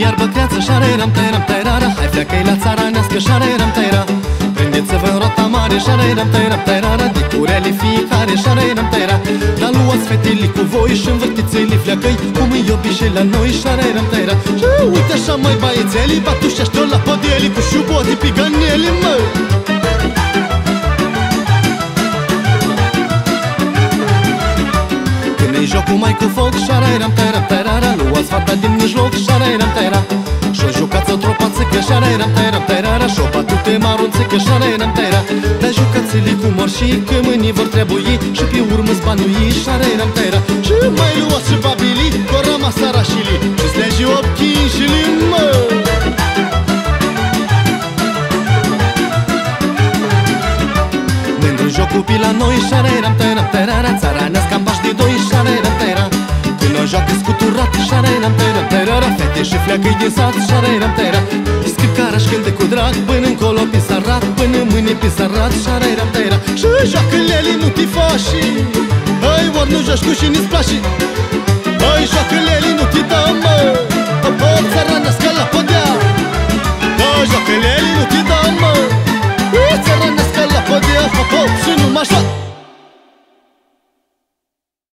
iarbă creață, șare-ram, tăiram, tăirara. Hai pleacă-i la țara nească, șare-ram, tăira. Prindeți-vă în rota mare, șare-ram, tăiram, tăirara. De curele fiecare, șare-ram, tăira. Dar luați fetele cu voi și învârtiți-le fleacăi, cum îi iubi și la noi, șare-ram, tăira. Și uite așa, mai băiețelii, batuși așteau la podeli, cu șubote piganele, mă. Când-i jocul mai cu foc, șare-ram, tăiram, tăirara. Luați fata din mijloc, șare-ram, tăira. Și-o jucați o tropață, că șare-ram, tăiram, tăirara. Și-o batute marunțe, că șare-ram, tăira. Dar jucați-le cu morșii, că mâinii vor trebui și pe urmă-ți banui, șare-ram, tăira. Și mai luați și babilii, că o rămas arașilii și-ți legi ochii și-li, mă. Mândru jocul pe la noi, șare-ram, tăiram, tăirara. Țara nească-n bași de doi, șare-ram, tăira. Când o joacă scuturat, șare-ram, tăiram, tăirara. Fete și fleacăi din sat, șare-ram, tăira. Scrip caraș cânte cu drag, până încolo pe sarat, până mâine pe sarat, șare-ram, tăira. Și joacă-lele nu te faci, hai, ori nu joci cu și nici plași. Hai, joacă-lele nu te dă, mă. Țara nească la pod